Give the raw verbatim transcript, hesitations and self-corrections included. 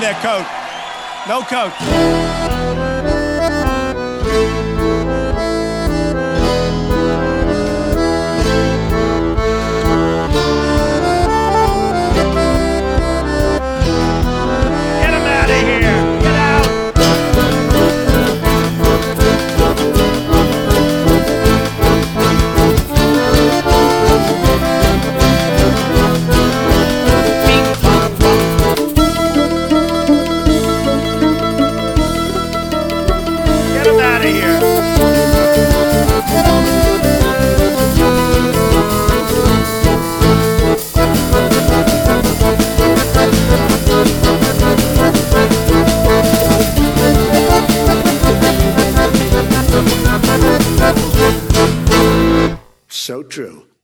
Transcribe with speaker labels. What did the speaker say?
Speaker 1: that coat. No coat.
Speaker 2: Get him out of here! Get out! Get him out of here!
Speaker 3: So true.